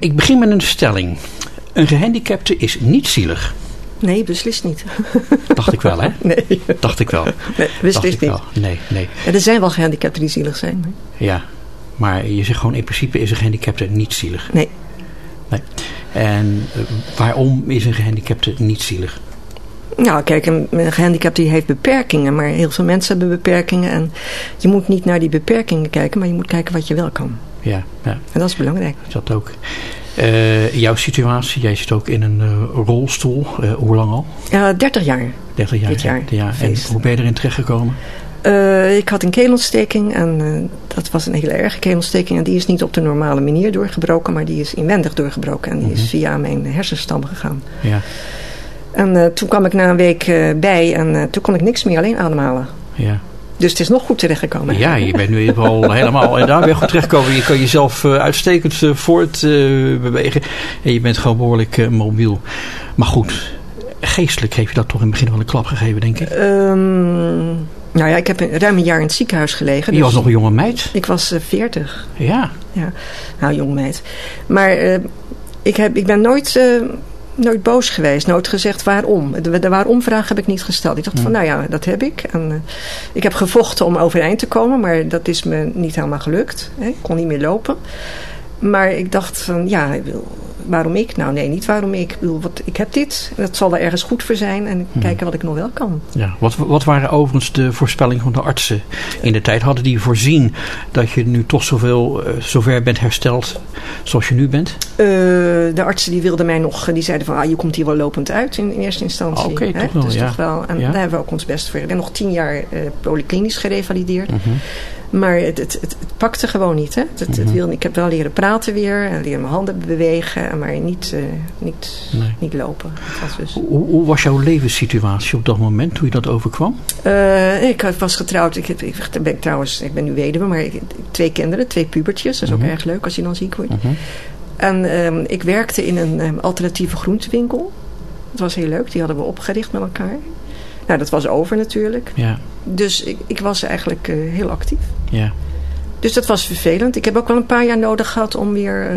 Ik begin met een stelling. Een gehandicapte is niet zielig. Nee, beslist niet. Dacht ik wel, hè? Nee. Dacht ik wel. Nee, beslist niet. Nee. Ja, er zijn wel gehandicapten die zielig zijn. Ja, maar je zegt gewoon in principe is een gehandicapte niet zielig. Nee. En waarom is een gehandicapte niet zielig? Nou, kijk, een gehandicapte die heeft beperkingen, maar heel veel mensen hebben beperkingen. En je moet niet naar die beperkingen kijken, maar je moet kijken wat je wel kan. Ja. En dat is belangrijk. Dat ook. Jouw situatie, jij zit ook in een rolstoel. Hoe lang al? 30 jaar. 30 jaar. Dit jaar. Ja. En hoe ben je erin terechtgekomen? Ik had een keelontsteking en dat was een hele erge keelontsteking. En die is niet op de normale manier doorgebroken, maar die is inwendig doorgebroken. En die is via mijn hersenstam gegaan. Ja. En toen kwam ik na een week bij en toen kon ik niks meer, alleen ademhalen. Ja. Dus het is nog goed terechtgekomen. Ja, je bent nu in ieder geval helemaal en daar weer goed terechtgekomen. Je kan jezelf uitstekend voortbewegen. En je bent gewoon behoorlijk mobiel. Maar goed, geestelijk heeft je dat toch in het begin wel een klap gegeven, denk ik? Nou ja, ik heb ruim een jaar in het ziekenhuis gelegen. Je was nog een jonge meid? Ik was 40. Ja. Nou, jonge meid. Maar ik ben nooit boos geweest. Nooit gezegd waarom. De waarom-vraag heb ik niet gesteld. Ik dacht van, nou ja, dat heb ik. En ik heb gevochten om overeind te komen. Maar dat is me niet helemaal gelukt. Ik kon niet meer lopen. Maar ik dacht van, ja, waarom ik? Nou nee, niet waarom ik. Ik heb dit. Dat zal er ergens goed voor zijn. En kijken wat ik nog wel kan. Ja, wat waren overigens de voorspellingen van de artsen in de tijd? Hadden die voorzien dat je nu toch zover bent hersteld zoals je nu bent? De artsen die wilden mij nog, die zeiden van, je komt hier wel lopend uit in eerste instantie. Oké, toch wel, dus ja. Toch wel. En daar hebben we ook ons best voor. Ik ben nog 10 jaar polyklinisch gerevalideerd. Maar het pakte gewoon niet. Hè? Ik heb wel leren praten weer. En leren mijn handen bewegen. Maar niet lopen. Dus... Hoe was jouw levenssituatie op dat moment toen je dat overkwam? Ik was getrouwd. Ik ben nu weduwe. Maar 2 kinderen. 2 pubertjes. Dat is ook erg leuk als je dan ziek wordt. En ik werkte in een alternatieve groentewinkel. Dat was heel leuk. Die hadden we opgericht met elkaar. Nou, dat was over natuurlijk. Ja. Dus ik was eigenlijk heel actief. Ja. Dus dat was vervelend. Ik heb ook wel een paar jaar nodig gehad om weer,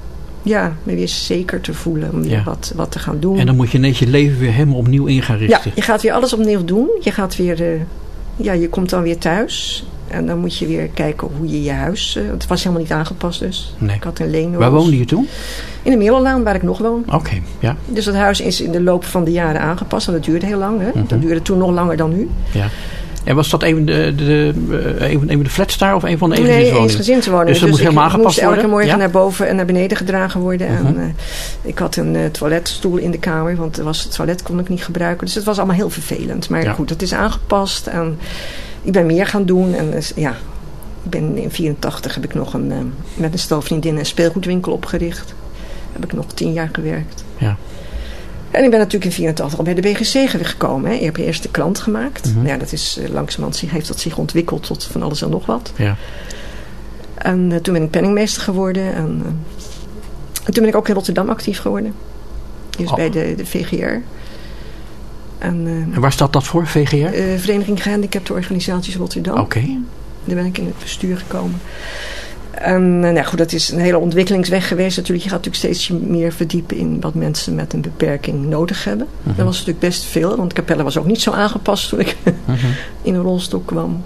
me weer zeker te voelen. Om weer wat te gaan doen. En dan moet je net je leven weer helemaal opnieuw in gaan richten. Ja, je gaat weer alles opnieuw doen. Je gaat weer, je komt dan weer thuis. En dan moet je weer kijken hoe je je huis... het was helemaal niet aangepast dus. Nee. Ik had een leenhuis. Waar woonde je toen? In de Middellaan, waar ik nog woon. Oké, ja. Dus dat huis is in de loop van de jaren aangepast. En dat duurde heel lang. Hè? Dat duurde toen nog langer dan nu. Ja. En was dat een van de flats daar of een van de eensgezinswoningen? Nee, eensgezinswoningen. Dus dat moest helemaal aangepast worden? Elke morgen naar boven en naar beneden gedragen worden. En ik had een toiletstoel in de kamer. Want het toilet kon ik niet gebruiken. Dus het was allemaal heel vervelend. Maar goed, het is aangepast. En ik ben meer gaan doen. En ik ben in 1984 heb ik nog met een stel vriendinnen een speelgoedwinkel opgericht. Heb ik nog 10 jaar gewerkt. Ja. En ik ben natuurlijk in 1984 al bij de BGC gekomen. Hè. Je hebt je eerste klant gemaakt. Ja, dat is langzamerhand heeft dat zich ontwikkeld tot van alles en nog wat. Ja. En toen ben ik penningmeester geworden. En toen ben ik ook in Rotterdam actief geworden. Dus bij de VGR. En waar staat dat voor, VGR? Vereniging Gehandicapte Organisaties Rotterdam. Oké. Daar ben ik in het bestuur gekomen. En goed, dat is een hele ontwikkelingsweg geweest natuurlijk. Je gaat natuurlijk steeds meer verdiepen in wat mensen met een beperking nodig hebben. Dat was natuurlijk best veel, want Capelle was ook niet zo aangepast toen ik in een rolstoel kwam.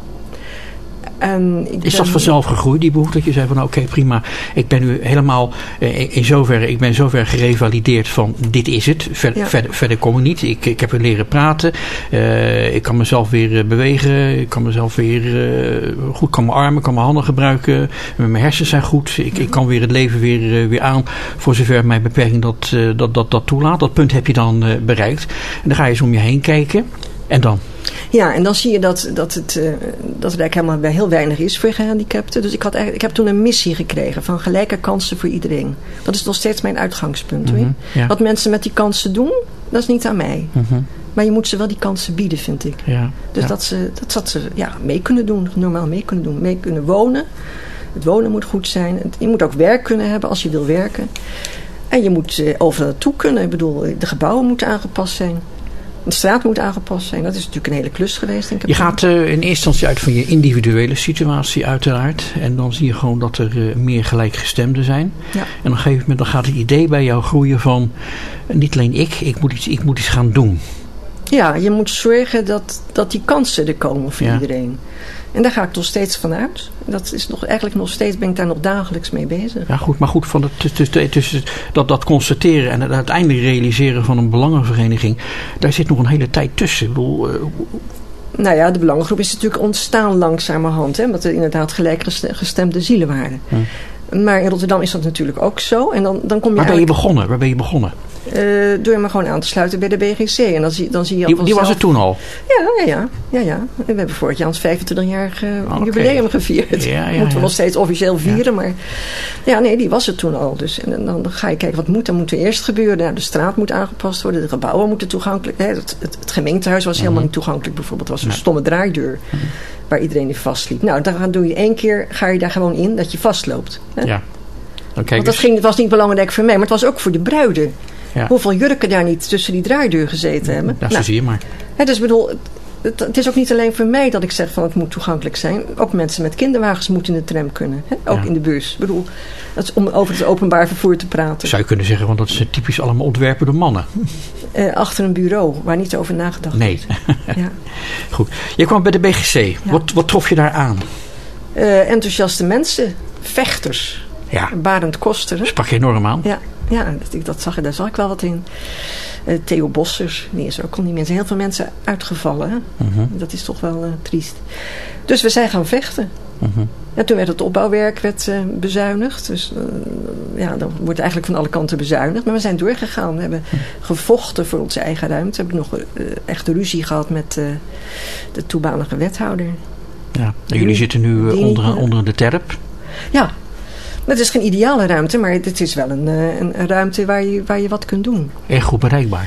Is dat vanzelf gegroeid, die behoefte? Dat je zei van oké, prima. Ik ben nu helemaal ik ben zover gerevalideerd van dit is het. Verder kom ik niet. Ik heb weer leren praten. Ik kan mezelf weer bewegen. Ik kan mezelf weer goed, kan mijn armen, kan mijn handen gebruiken. Mijn hersens zijn goed. Ik kan weer het leven weer aan voor zover mijn beperking dat toelaat. Dat punt heb je dan bereikt. En dan ga je eens om je heen kijken. En dan? Ja, en dan zie je dat het eigenlijk helemaal bij heel weinig is voor gehandicapten. Dus ik heb toen een missie gekregen van gelijke kansen voor iedereen. Dat is nog steeds mijn uitgangspunt. Ja. Wat mensen met die kansen doen, dat is niet aan mij. Maar je moet ze wel die kansen bieden, vind ik. Ja. Dus dat ze mee kunnen doen, normaal mee kunnen doen. Mee kunnen wonen. Het wonen moet goed zijn. Je moet ook werk kunnen hebben als je wil werken. En je moet overal naartoe kunnen. Ik bedoel, de gebouwen moeten aangepast zijn. De straat moet aangepast zijn. Dat is natuurlijk een hele klus geweest. Denk ik. Je gaat in eerste instantie uit van je individuele situatie uiteraard. En dan zie je gewoon dat er meer gelijkgestemden zijn. Ja. En op een gegeven moment dan gaat het idee bij jou groeien van... niet alleen ik moet iets gaan doen. Ja, je moet zorgen dat die kansen er komen voor iedereen. En daar ga ik nog steeds van uit. Dat is eigenlijk nog steeds, ben ik daar nog dagelijks mee bezig. Ja, goed, maar goed, van dat constateren en het uiteindelijk realiseren van een belangenvereniging, daar zit nog een hele tijd tussen. Ik bedoel, nou ja, de belangengroep is natuurlijk ontstaan langzamerhand, hè, omdat er inderdaad gelijkgestemde zielen waren. Maar in Rotterdam is dat natuurlijk ook zo. En dan kom je Waar ben je begonnen? Door me gewoon aan te sluiten bij de BGC. En dan zie je die was er toen al? Ja. We hebben vorig jaar ons 25-jarig jubileum gevierd. Moeten we nog steeds officieel vieren. Maar ja, nee, die was er toen al. Dus, en dan ga je kijken, wat moet er eerst gebeuren? Nou, de straat moet aangepast worden. De gebouwen moeten toegankelijk. Het gemeentehuis was helemaal niet toegankelijk bijvoorbeeld. Het was een stomme draaideur. Waar iedereen in vastliep. Nou, dan doe je 1 keer, ga je daar gewoon in dat je vastloopt. Hè? Ja. Want het was niet belangrijk voor mij, maar het was ook voor de bruiden. Ja. Hoeveel jurken daar niet tussen die draaideur gezeten hebben. Ja, zo zie je maar. Dus ik bedoel, het is ook niet alleen voor mij dat ik zeg van het moet toegankelijk zijn. Ook mensen met kinderwagens moeten in de tram kunnen. Hè? Ook in de bus. Ik bedoel, dat is om over het openbaar vervoer te praten. Zou je kunnen zeggen, want dat is typisch allemaal ontwerpen door mannen. Achter een bureau, waar niet over nagedacht is. Nee. Ja. Goed. Je kwam bij de BGC. Ja. Wat trof je daar aan? Enthousiaste mensen. Vechters. Ja. Barend Koster. Sprak je enorm aan? Ja, daar zag ik wel wat in. Theo Bossers, die is ook al niet mensen. Heel veel mensen uitgevallen. Hè? Dat is toch wel triest. Dus we zijn gaan vechten. En toen werd het opbouwwerk bezuinigd. Dus dan wordt eigenlijk van alle kanten bezuinigd. Maar we zijn doorgegaan. We hebben gevochten voor onze eigen ruimte. We hebben nog echt ruzie gehad met de toenmalige wethouder. Ja, en jullie zitten nu onder de terp. Ja. Het is geen ideale ruimte, maar het is wel een ruimte waar je wat kunt doen. En goed bereikbaar.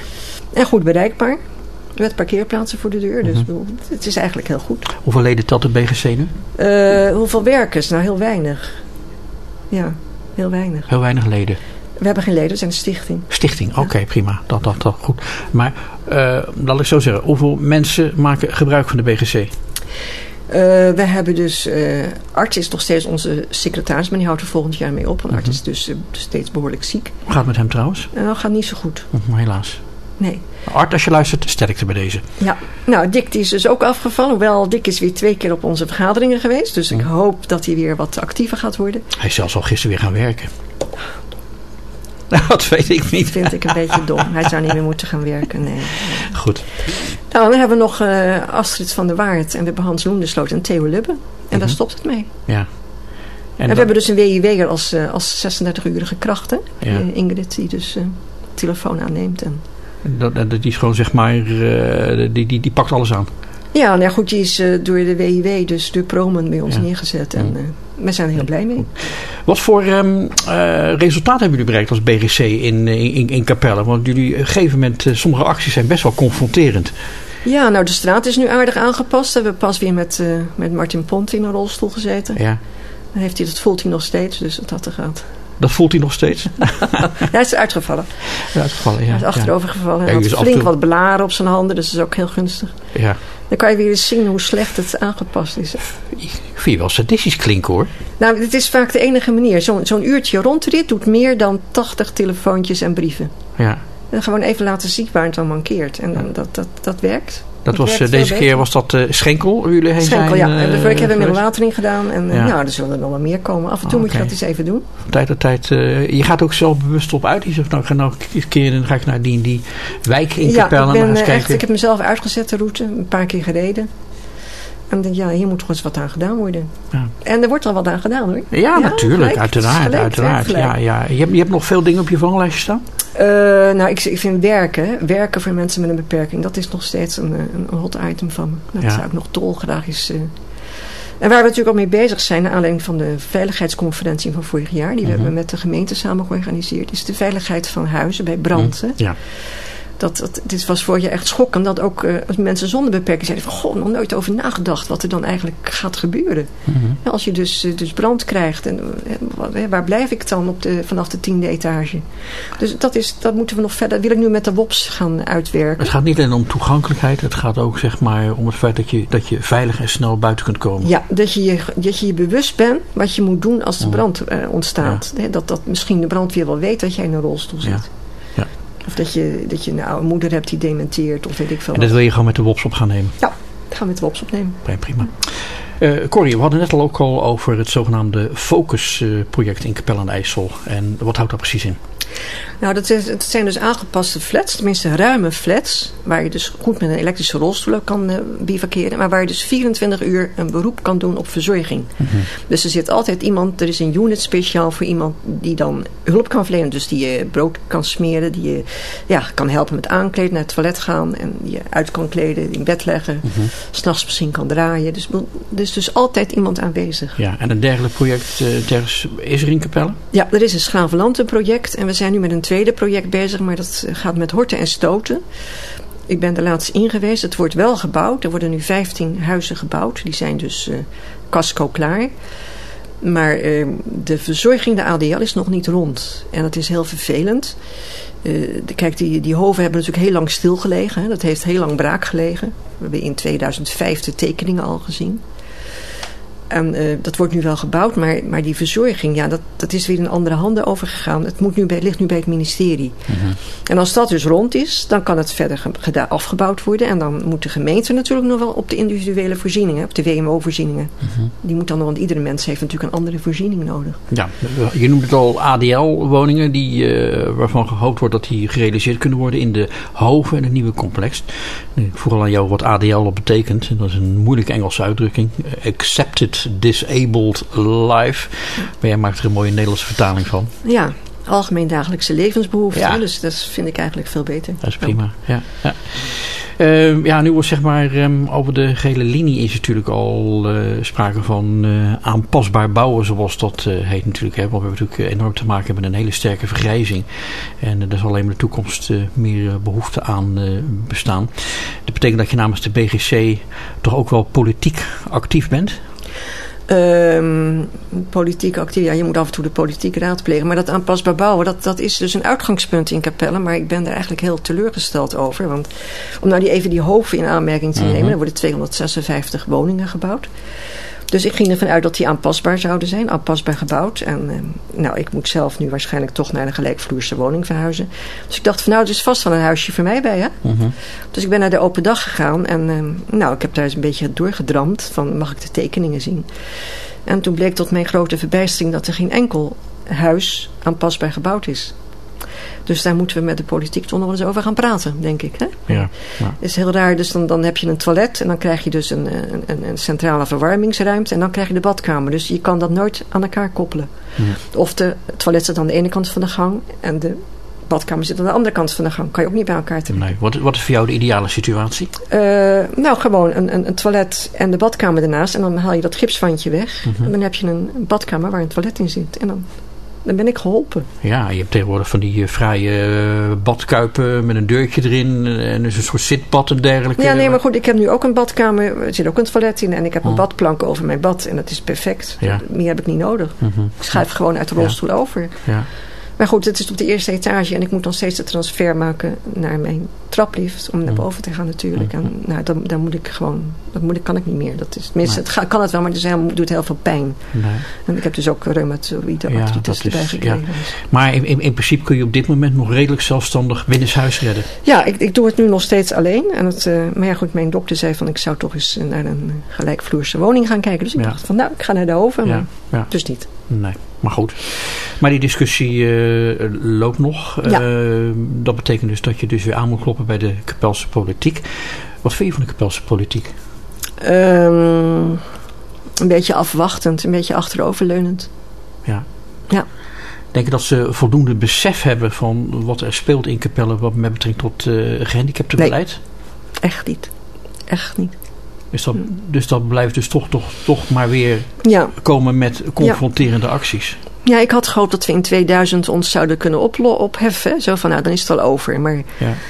Met parkeerplaatsen voor de deur. Dus het is eigenlijk heel goed. Hoeveel leden telt de BGC nu? Hoeveel werkers? Nou, heel weinig. Ja, heel weinig. Heel weinig leden? We hebben geen leden, we zijn een stichting. Stichting, oké, prima. Dat goed. Maar laat ik zo zeggen, hoeveel mensen maken gebruik van de BGC? We hebben dus... Art is nog steeds onze secretaris, maar die houdt er volgend jaar mee op. Want Art is dus steeds behoorlijk ziek. Hoe gaat het met hem trouwens? Gaat niet zo goed. Helaas. Nee. Art, als je luistert, sterkte bij deze. Ja. Nou, Dick die is dus ook afgevallen. Hoewel, Dick is weer 2 keer op onze vergaderingen geweest. Dus ik hoop dat hij weer wat actiever gaat worden. Hij is zelfs al gisteren weer gaan werken. Nou, dat weet ik niet. Dat vind ik een beetje dom. Hij zou niet meer moeten gaan werken. Nee. Goed. Nou, dan hebben we nog Astrid van der Waard. En we hebben Hans Loendesloot en Theo Lubbe. En daar stopt het mee. Ja. En we hebben dus een WIW'er als 36-urige kracht. Hè? Ja. Ingrid die dus telefoon aanneemt. En die is gewoon zeg maar... Die pakt alles aan. Ja, nou ja, goed. Die is door de WIW, dus door Promen bij ons neergezet. En we zijn er heel blij mee. Wat voor resultaat hebben jullie bereikt als BGC in Capelle? Want jullie op een gegeven moment, sommige acties zijn best wel confronterend. Ja, nou de straat is nu aardig aangepast. We hebben pas weer met Martin Pont in een rolstoel gezeten. Ja. Dan dat voelt hij nog steeds, dus dat had er gehad. Dat voelt hij nog steeds? Hij is uitgevallen. Ja. Hij is achterover gevallen. Hij had flink wat blaren op zijn handen, dus dat is ook heel gunstig. Ja. Dan kan je weer eens zien hoe slecht het aangepast is. Ik vind je wel sadistisch klinken hoor. Nou, het is vaak de enige manier. Zo'n uurtje rondrit doet meer dan 80 telefoontjes en brieven. Ja. En gewoon even laten zien waar het dan mankeert. En dat werkt. Deze keer was dat Schenkel, jullie heen Schenkel, zijn? Ja. Ik heb er middelwatering gedaan. En er zullen er nog wel meer komen. Af en toe moet je dat eens even doen. Van tijd tot tijd. Je gaat ook zelf bewust op uit. Je zegt, nou, dan ga ik naar die wijk in Capelle. Ik heb mezelf uitgezet, de route. Een paar keer gereden. En denk hier moet toch eens wat aan gedaan worden. Ja. En er wordt al wat aan gedaan hoor. Ja, natuurlijk. Uiteraard. Ja. Je hebt nog veel dingen op je verlanglijstje staan? Nou, ik vind werken voor mensen met een beperking, dat is nog steeds een hot item van me. Dat zou ik nog dolgraag eens... En waar we natuurlijk ook mee bezig zijn, naar aanleiding van de veiligheidsconferentie van vorig jaar, die we hebben met de gemeente samen georganiseerd, is de veiligheid van huizen bij brand. Ja. Dit was voor je echt schokkend. Dat ook mensen zonder beperking zeiden van... Goh, nog nooit over nagedacht wat er dan eigenlijk gaat gebeuren. Mm-hmm. Ja, als je dus brand krijgt. En waar blijf ik dan vanaf de 10e etage? Dus dat moeten we nog verder... wil ik nu met de WOPS gaan uitwerken. Het gaat niet alleen om toegankelijkheid. Het gaat ook zeg maar om het feit dat je veilig en snel buiten kunt komen. Ja, dat je bewust bent wat je moet doen als de brand ontstaat. Ja. Dat misschien de brandweer wel weet dat jij in een rolstoel zit. Ja. Ja. Of dat je nou een moeder hebt die dementeert of weet ik veel. En dat wil je gewoon met de WOPS op gaan nemen? Ja, dat gaan we met de WOPS opnemen. Prima. Corrie, we hadden net al ook al over het zogenaamde Focus-project in Capelle aan de IJssel. En wat houdt dat precies in? Nou, het zijn dus aangepaste flats, tenminste ruime flats, waar je dus goed met een elektrische rolstoel kan bivakeren, maar waar je dus 24 uur een beroep kan doen op verzorging. Mm-hmm. Dus er zit altijd iemand, er is een unit speciaal voor iemand die dan hulp kan verlenen, dus die je brood kan smeren, die je kan helpen met aankleden, naar het toilet gaan en je uit kan kleden, in bed leggen, 's nachts misschien kan draaien. Dus altijd iemand aanwezig. Ja, en een dergelijk project is er in Capelle? Ja, er is een Schaveland project en we zijn nu met een tweede project bezig, maar dat gaat met horten en stoten. Ik ben er laatst in geweest. Het wordt wel gebouwd. Er worden nu 15 huizen gebouwd. Die zijn dus casco klaar. Maar de verzorging, de ADL, is nog niet rond. En dat is heel vervelend. Kijk, die hoven hebben natuurlijk heel lang stilgelegen. Hè. Dat heeft heel lang braak gelegen. We hebben in 2005 de tekeningen al gezien. En dat wordt nu wel gebouwd, maar die verzorging, dat is weer in andere handen overgegaan. Het ligt nu bij het ministerie. Mm-hmm. En als dat dus rond is, dan kan het verder afgebouwd worden. En dan moet de gemeente natuurlijk nog wel op de individuele voorzieningen, op de WMO-voorzieningen. Mm-hmm. Die moet dan nog, want iedere mens heeft natuurlijk een andere voorziening nodig. Ja, je noemt het al ADL-woningen, waarvan gehoopt wordt dat die gerealiseerd kunnen worden in de Hoven en het nieuwe complex. Ik vroeg al aan jou wat ADL betekent. Dat is een moeilijke Engelse uitdrukking. Accepted Disabled Life. Maar jij maakt er een mooie Nederlandse vertaling van. Ja, algemeen dagelijkse levensbehoeften. Ja. Dus dat vind ik eigenlijk veel beter. Dat is prima. Nu wordt zeg maar over de gele linie is natuurlijk al sprake van aanpasbaar bouwen, zoals dat heet natuurlijk. Hè, want we hebben natuurlijk enorm te maken met een hele sterke vergrijzing. En er zal alleen maar de toekomst meer behoefte aan bestaan. Dat betekent dat je namens de BGC toch ook wel politiek actief bent? Politiek actief, je moet af en toe de politiek raadplegen. Maar dat aanpasbaar bouwen, dat is dus een uitgangspunt in Capelle. Maar ik ben daar eigenlijk heel teleurgesteld over. Want om nou even die hoven in aanmerking te nemen, er worden 256 woningen gebouwd. Dus ik ging ervan uit dat die aanpasbaar zouden zijn, aanpasbaar gebouwd. En ik moet zelf nu waarschijnlijk toch naar een gelijkvloerse woning verhuizen. Dus ik dacht van er is vast wel een huisje voor mij bij, hè? Mm-hmm. Dus ik ben naar de open dag gegaan en ik heb daar eens een beetje doorgedramd van mag ik de tekeningen zien. En toen bleek tot mijn grote verbijstering dat er geen enkel huis aanpasbaar gebouwd is. Dus daar moeten we met de politiek toch nog eens over gaan praten, denk ik. Hè? Ja. Is heel raar. Dus dan heb je een toilet en dan krijg je dus een centrale verwarmingsruimte en dan krijg je de badkamer. Dus je kan dat nooit aan elkaar koppelen. Ja. Of het toilet zit aan de ene kant van de gang en de badkamer zit aan de andere kant van de gang. Kan je ook niet bij elkaar trekken. Nee. Wat is voor jou de ideale situatie? Gewoon een toilet en de badkamer ernaast en dan haal je dat gipswandje weg. Mm-hmm. En dan heb je een badkamer waar een toilet in zit. En dan ben ik geholpen. Ja, je hebt tegenwoordig van die fraaie badkuipen met een deurtje erin en dus een soort zitbad en dergelijke. Ja, nee, maar goed, ik heb nu ook een badkamer, er zit ook een toilet in en ik heb een badplank over mijn bad en dat is perfect. Ja. Meer heb ik niet nodig. Mm-hmm. Ik schuif gewoon uit de rolstoel over. Ja. Maar goed, het is op de eerste etage en ik moet dan steeds de transfer maken naar mijn traplift om naar boven te gaan natuurlijk. En dan moet ik gewoon, kan ik niet meer. Dat is, tenminste, het kan het wel, maar het doet heel veel pijn. Nee. En ik heb dus ook reumatoïde artritis erbij gekregen. Ja. Maar in principe kun je op dit moment nog redelijk zelfstandig binnenshuis redden? Ja, ik doe het nu nog steeds alleen. En maar ja goed, mijn dokter zei van ik zou toch eens naar een gelijkvloerse woning gaan kijken. Dus ik dacht van ik ga naar de Hoven, maar dus niet. Nee, maar goed. Maar die discussie loopt nog. Dat betekent dus dat je dus weer aan moet kloppen bij de Capelse politiek. Wat vind je van de Capelse politiek? Een beetje afwachtend, een beetje achteroverleunend. Ja. Denk je dat ze voldoende besef hebben van wat er speelt in Capelle wat met betrekking tot gehandicaptenbeleid? Nee, echt niet. Dus dat blijft dus toch maar weer komen met confronterende acties. Ja, ik had gehoopt dat we in 2000 ons zouden kunnen opheffen. Zo van, dan is het al over. Maar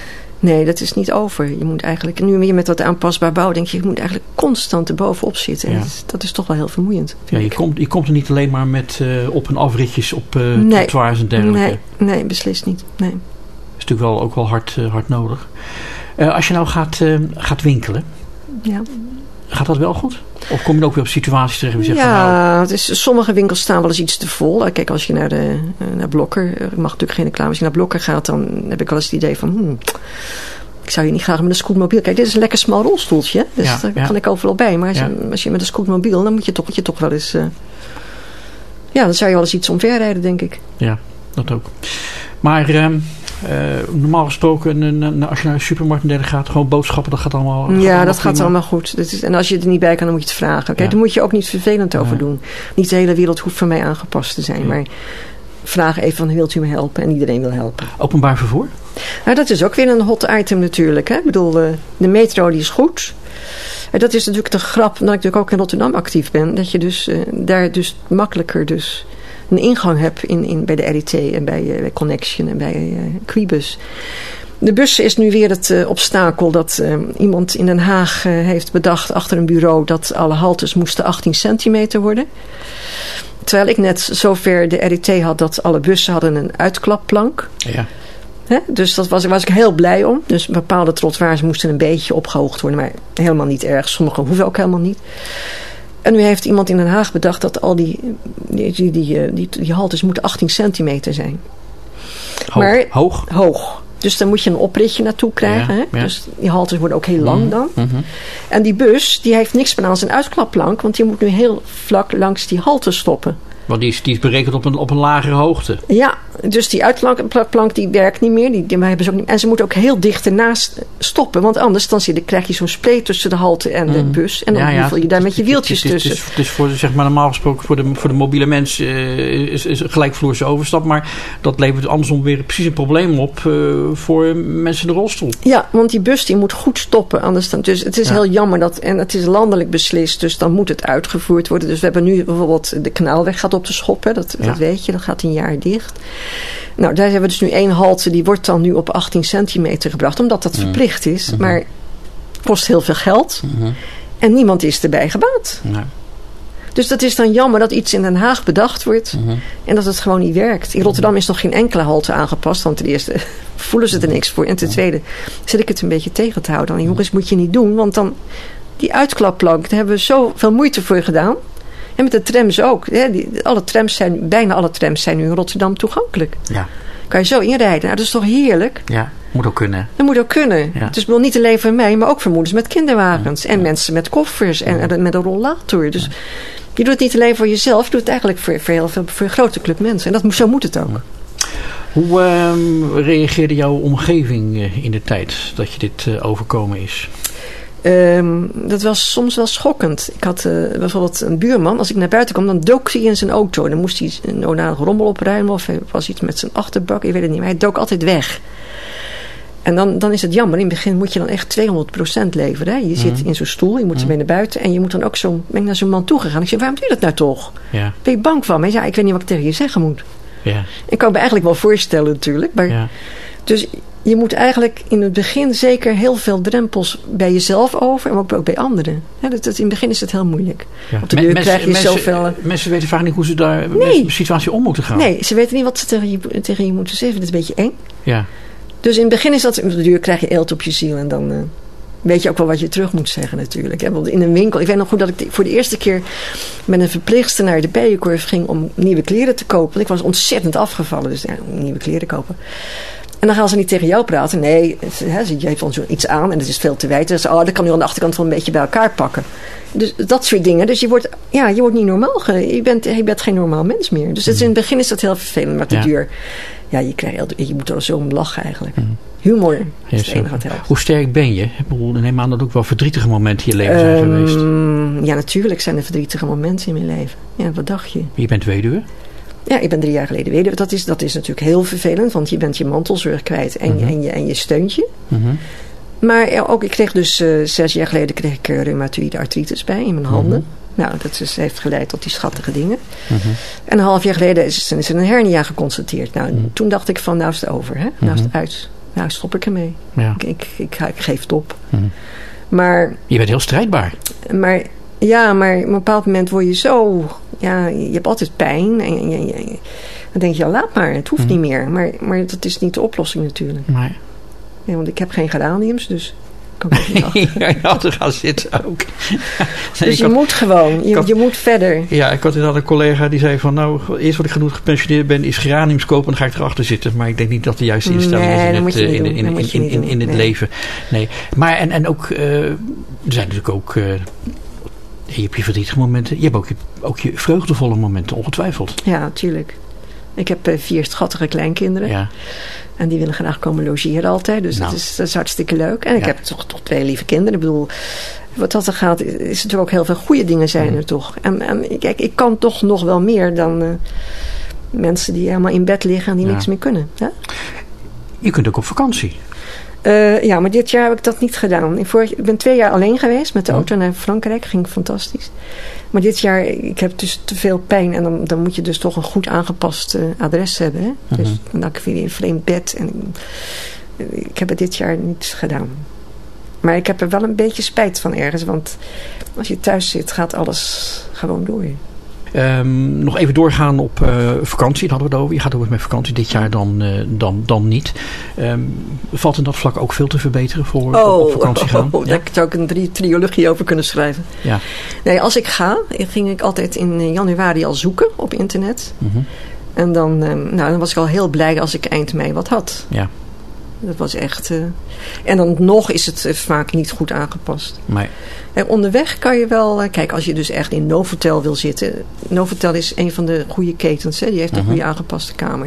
Nee, dat is niet over. Je moet eigenlijk, nu meer met dat aanpasbaar bouwen, denk je moet eigenlijk constant erbovenop zitten. En dat is toch wel heel vermoeiend. Ja, je komt er niet alleen maar met op- en afritjes op trottoirs en dergelijke. Nee, beslist niet. Nee. Dat is natuurlijk ook wel hard nodig. Als je nou gaat winkelen, gaat dat wel goed? Of kom je ook weer op situaties terecht waar je zegt sommige winkels staan wel eens iets te vol. Kijk, als je naar Blokker, ik mag natuurlijk geen reclame, als je naar Blokker gaat, dan heb ik wel eens het idee van, ik zou je niet graag met een scootmobiel. Kijk, dit is een lekker smal rolstoeltje, dus daar kan ik overal bij. Maar als je met een scootmobiel, dan moet je toch wel eens, dan zou je wel eens iets omverrijden, denk ik. Ja, dat ook. Maar normaal gesproken, als je naar de supermarkt en dergelijke gaat, gewoon boodschappen, dat gaat allemaal dat gaat allemaal goed. En als je er niet bij kan, dan moet je het vragen. Kijk, daar moet je ook niet vervelend over doen. Niet de hele wereld hoeft van mij aangepast te zijn. Maar vraag even van, wilt u me helpen? En iedereen wil helpen. Openbaar vervoer? Nou, dat is ook weer een hot item natuurlijk. Hè? Ik bedoel, de metro die is goed. En dat is natuurlijk de grap, dat ik natuurlijk ook in Rotterdam actief ben. Dat je dus daar dus makkelijker een ingang heb bij de RIT en bij Connection en bij Quibus. De bus is nu weer het obstakel dat iemand in Den Haag heeft bedacht achter een bureau dat alle haltes moesten 18 centimeter worden. Terwijl ik net zover de RIT had dat alle bussen hadden een uitklapplank. Ja. Dus daar was ik heel blij om. Dus bepaalde trottoirs moesten een beetje opgehoogd worden, maar helemaal niet erg. Sommige hoeven ook helemaal niet. En nu heeft iemand in Den Haag bedacht dat al die haltes moeten 18 centimeter zijn. Hoog. Dus dan moet je een opritje naartoe krijgen. Ja. Dus die haltes worden ook heel lang dan. Mm-hmm. En die bus, die heeft niks meer aan zijn uitklapplank. Want die moet nu heel vlak langs die halte stoppen. Want die is berekend op een lagere hoogte. Ja, dus die uitklapplank die werkt niet meer. Die hebben ze ook niet. En ze moeten ook heel dicht ernaast stoppen. Want anders dan krijg je zo'n spleet tussen de halte en de bus. En dan voel je daar met je wieltjes tussen. Dus voor, zeg maar, normaal gesproken voor de mobiele mens is een gelijkvloerse overstap. Maar dat levert andersom weer precies een probleem op voor mensen in de rolstoel. Ja, want die bus die moet goed stoppen. Anders dan, dus het is heel jammer. En het is landelijk beslist. Dus dan moet het uitgevoerd worden. Dus we hebben nu bijvoorbeeld de Kanaalweg gaat op de schop. Dat weet je. Dat gaat een jaar dicht. Nou, daar hebben we dus nu 1 halte. Die wordt dan nu op 18 centimeter gebracht. Omdat dat verplicht is. Mm-hmm. Maar kost heel veel geld. Mm-hmm. En niemand is erbij gebaat. Nee. Dus dat is dan jammer dat iets in Den Haag bedacht wordt. Mm-hmm. En dat het gewoon niet werkt. In Rotterdam is nog geen enkele halte aangepast. Want ten eerste voelen ze er niks voor. En ten tweede zit ik het een beetje tegen te houden. Dan, jongens, moet je niet doen. Want dan die uitklapplank. Daar hebben we zoveel moeite voor gedaan. En met de trams ook. Bijna alle trams zijn nu in Rotterdam toegankelijk. Ja. Kan je zo inrijden. Nou, dat is toch heerlijk? Ja, moet ook kunnen. Dat moet ook kunnen. Ja. Dus niet alleen voor mij, maar ook voor moeders met kinderwagens. Ja. En mensen met koffers en met een rollator. Dus je doet het niet alleen voor jezelf. Je doet het eigenlijk voor een grote club mensen. En zo moet het ook. Hoe reageerde jouw omgeving in de tijd dat je dit overkomen is? Dat was soms wel schokkend. Ik had bijvoorbeeld een buurman. Als ik naar buiten kwam, dan dook hij in zijn auto. Dan moest hij een onaardige rommel opruimen. Of er was iets met zijn achterbak. Ik weet het niet. Maar hij dook altijd weg. En dan is het jammer. In het begin moet je dan echt 200% leveren. Hè? Je zit in zo'n stoel. Je moet mee naar buiten. En je moet dan ook ben ik naar zo'n man toegegaan. Ik zei, waarom doe je dat nou toch? Ja. Ben je bang van? Hij zei, ik weet niet wat ik tegen je zeggen moet. Ja. Ik kan me eigenlijk wel voorstellen natuurlijk. Maar dus je moet eigenlijk in het begin zeker heel veel drempels bij jezelf over. En ook bij anderen. Ja, in het begin is het heel moeilijk. Ja. Op de deur krijg je zoveel. Mensen weten vaak niet hoe ze daar met de situatie om moeten gaan. Nee, ze weten niet wat ze tegen je moeten zeggen. Dat is een beetje eng. Ja. Dus in het begin is dat, op de deur krijg je eelt op je ziel. En dan weet je ook wel wat je terug moet zeggen natuurlijk. Hè? Want in een winkel, ik weet nog goed dat ik voor de eerste keer met een verpleegster naar de Bijenkorf ging om nieuwe kleren te kopen. Ik was ontzettend afgevallen, dus nieuwe kleren kopen. En dan gaan ze niet tegen jou praten. Nee, je heeft dan iets aan en het is veel te wijd. Dus dat kan nu aan de achterkant wel een beetje bij elkaar pakken. Dus dat soort dingen. Dus je wordt niet normaal. Je bent geen normaal mens meer. Dus in het begin is dat heel vervelend. Maar de duur, je moet er zo om lachen eigenlijk. Humor is het enige wat helpt. Hoe sterk ben je? Ik neem aan dat ook wel verdrietige momenten in je leven zijn geweest. Ja, natuurlijk zijn er verdrietige momenten in mijn leven. Ja, wat dacht je? Je bent weduwe? Ja, ik ben 3 jaar geleden weduwe. Dat is natuurlijk heel vervelend, want je bent je mantelzorg kwijt en je steuntje. Mm-hmm. Maar ook, ik kreeg dus 6 jaar geleden reumatoïde artritis bij in mijn handen. Nou, dat heeft geleid tot die schattige dingen. Mm-hmm. En een half jaar geleden is er een hernia geconstateerd. Nou, toen dacht ik van, nou is het over, hè? Nou is het uit. nou stop ik ermee. Ja. Ik geef het op. Maar... Je bent heel strijdbaar. Maar op een bepaald moment word je zo... Ja, je hebt altijd pijn. En dan denk je, laat maar. Het hoeft niet meer. Maar dat is niet de oplossing natuurlijk. Nee. Ja, want ik heb geen geraniums, dus... kan ik ook niet achter. Je had er gaan zitten ook. Dus je moet gewoon. Je moet verder. Ja, ik had inderdaad een collega die zei van... Nou, eerst wat ik genoeg gepensioneerd ben... is geraniums kopen en dan ga ik erachter zitten. Maar ik denk niet dat de juiste instelling is in het leven. Nee. Maar en ook... er zijn natuurlijk ook... je hebt je verdrietige momenten. Je hebt ook je vreugdevolle momenten, ongetwijfeld. Ja, natuurlijk. Ik heb 4 schattige kleinkinderen. Ja. En die willen graag komen logeren altijd. Dus dat is hartstikke leuk. En ik heb toch 2 lieve kinderen. Ik bedoel, wat dat er gaat, is natuurlijk ook heel veel goede dingen zijn er toch. En kijk, ik kan toch nog wel meer dan mensen die helemaal in bed liggen en die niks meer kunnen. Hè? Je kunt ook op vakantie. Ja, maar dit jaar heb ik dat niet gedaan. Ik ben 2 jaar alleen geweest met de auto naar Frankrijk. Ging fantastisch. Maar dit jaar, ik heb dus te veel pijn. En dan moet je dus toch een goed aangepast adres hebben. Hè? Dus dan heb ik weer een vreemd bed. En ik heb het dit jaar niet gedaan. Maar ik heb er wel een beetje spijt van ergens. Want als je thuis zit, gaat alles gewoon door. Nog even doorgaan op vakantie. Daar hadden we het over. Je gaat over met vakantie dit jaar dan niet. Valt in dat vlak ook veel te verbeteren voor op vakantie gaan? Daar zou ik een trilogie over kunnen schrijven. Ja. Nee, als ik ga, ging ik altijd in januari al zoeken op internet. En dan was ik al heel blij als ik eind mei wat had. Ja. Dat was echt... En dan nog is het vaak niet goed aangepast. Nee. Onderweg kan je wel... Kijk, als je dus echt in Novotel wil zitten... Novotel is een van de goede ketens. Hè? Die heeft een goede aangepaste kamer.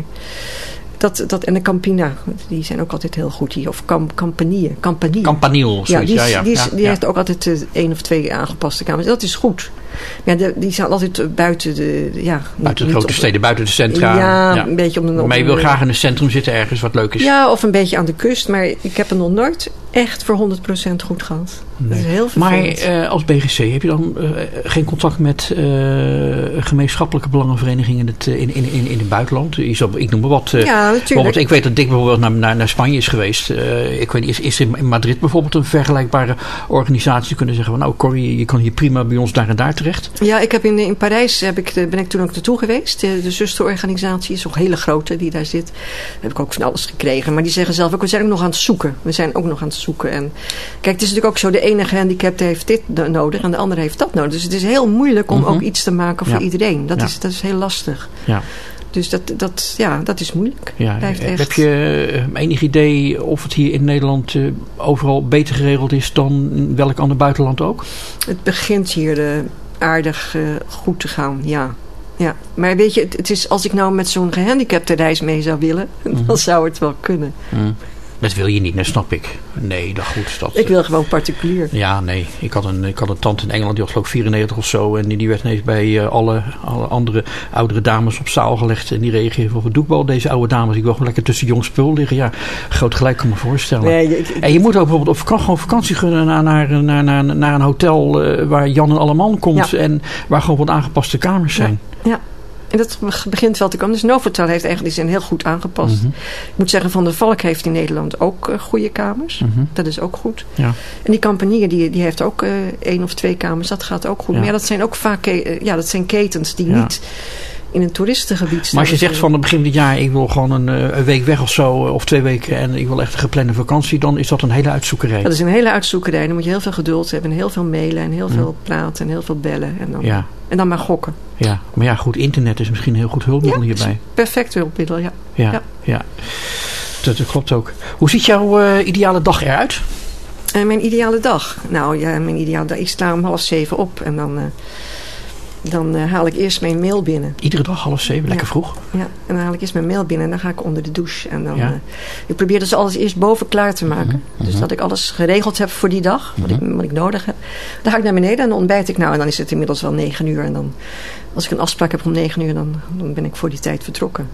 En de Campina, die zijn ook altijd heel goed hier. Of Campanile. Campanile, zoiets. Die heeft ook altijd 1 of 2 aangepaste kamers. Dat is goed. Ja, die zijn altijd buiten de... Ja, buiten de grote steden, buiten de centra. Ja, een beetje maar je wil graag in het centrum zitten ergens wat leuk is. Ja, of een beetje aan de kust. Maar ik heb er nog nooit echt voor 100% goed gehad. Nee. Dat is heel vervelend. Maar als BGC heb je dan geen contact met gemeenschappelijke belangenverenigingen in het buitenland? Ik noem maar wat. Ja, natuurlijk. Ik weet dat Dick bijvoorbeeld naar Spanje is geweest. Ik weet niet, is in Madrid bijvoorbeeld een vergelijkbare organisatie kunnen zeggen van nou Corrie, je kan hier prima bij ons daar en daar terecht? Ja, ik heb in Parijs ben ik toen ook naartoe geweest. De zusterorganisatie is ook een hele grote die daar zit. Daar heb ik ook van alles gekregen. Maar die zeggen zelf ook, we zijn ook nog aan het zoeken. En kijk, het is natuurlijk ook zo, de ene gehandicapte heeft dit nodig en de andere heeft dat nodig. Dus het is heel moeilijk om ook iets te maken voor iedereen. Dat is heel lastig. Ja. Dus dat is moeilijk. Ja. Echt... Heb je enig idee of het hier in Nederland overal beter geregeld is dan in welk ander buitenland ook? Het begint hier aardig goed te gaan, ja. Ja, maar weet je, het is, als ik nou met zo'n gehandicapte reis mee zou willen, dan zou het wel kunnen. Dat wil je niet, dat snap ik. Nee, dat goed. Ik wil gewoon particulier. Ja, nee. Ik had een tante in Engeland, die was geloof ik 94 of zo. En die werd ineens bij alle andere oudere dames op zaal gelegd. En die reageerden van, wat doe ik wel deze oude dames? Ik wil gewoon lekker tussen jong spul liggen. Ja, groot gelijk kan me voorstellen. Nee, en je moet ook bijvoorbeeld gewoon vakantie gunnen naar een hotel waar Jan en Alleman komt. Ja. En waar gewoon wat aangepaste kamers zijn. Ja. En dat begint wel te komen. Dus Novotel heeft eigenlijk die zijn heel goed aangepast. Ik moet zeggen, Van der Valk heeft in Nederland ook goede kamers. Dat is ook goed. Ja. En die Campanier die heeft ook 1 of 2 kamers. Dat gaat ook goed. Ja. Maar dat zijn ook vaak dat zijn ketens die niet in een toeristengebied staan. Maar als je zegt van het begin van het jaar, ik wil gewoon een week weg of zo, of 2 weken en ik wil echt een geplande vakantie, dan is dat een hele uitzoekerij. Dat is een hele uitzoekerij. Dan moet je heel veel geduld hebben en heel veel mailen en heel veel praten en heel veel bellen. En dan maar gokken. Ja, maar ja goed, internet is misschien een heel goed hulpmiddel hierbij. Is perfect hulpmiddel, ja. Dat klopt ook. Hoe ziet jouw ideale dag eruit? Mijn ideale dag? Nou ja, mijn ideale dag. Ik sta om 6:30 op en dan haal ik eerst mijn mail binnen. Iedere dag 6:30, lekker vroeg. Ja, en dan haal ik eerst mijn mail binnen en dan ga ik onder de douche. En dan, ik probeer dus alles eerst boven klaar te maken. Dus dat ik alles geregeld heb voor die dag, wat ik nodig heb. Dan ga ik naar beneden en dan ontbijt ik. Nou, en dan is het inmiddels wel 9:00. En dan, als ik een afspraak heb om 9:00, dan ben ik voor die tijd vertrokken.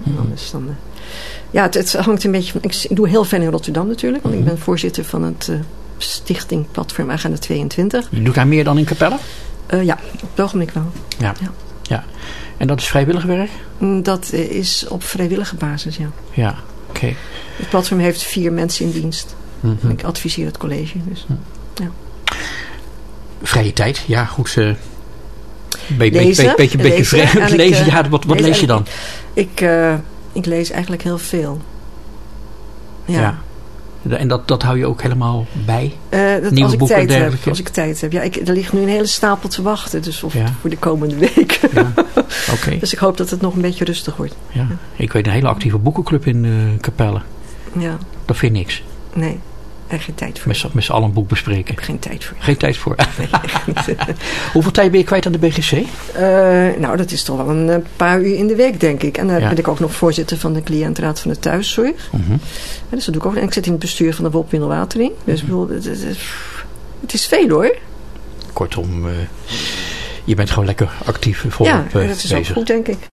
Het hangt een beetje van... Ik doe heel veel in Rotterdam natuurlijk, want ik ben voorzitter van het stichting Platform Agenda 22. Je doet daar meer dan in Capelle? Ja, op het ogenblik wel. Ja. En dat is vrijwillig werk? Dat is op vrijwillige basis, ja. Ja, oké. Het platform heeft 4 mensen in dienst. En ik adviseer het college. Dus, ja. Vrije tijd, ja goed. Lezen. Beetje vreemd lezen. Ja, wat lees je dan? Ik lees eigenlijk heel veel. Ja. En dat hou je ook helemaal bij? Nieuwe boeken en dergelijke? Als ik tijd heb. Ja, er ligt nu een hele stapel te wachten. Dus voor de komende week. Ja. Okay. Dus ik hoop dat het nog een beetje rustig wordt. Ja. Ik weet een hele actieve boekenclub in Capelle. Ja. Dat vind je niks? Nee. Er geen tijd voor. Met z'n allen een boek bespreken? Ik heb geen tijd voor. Geen tijd voor? Nee, hoeveel tijd ben je kwijt aan de BGC? Nou, dat is toch wel een paar uur in de week, denk ik. En dan ben ik ook nog voorzitter van de cliëntenraad van de thuiszorg. Dus dat doe ik ook. En ik zit in het bestuur van de WOP Windelwatering. Dus ik bedoel, het is veel hoor. Kortom, je bent gewoon lekker actief volop bezig. Ja, dat is ook goed, denk ik.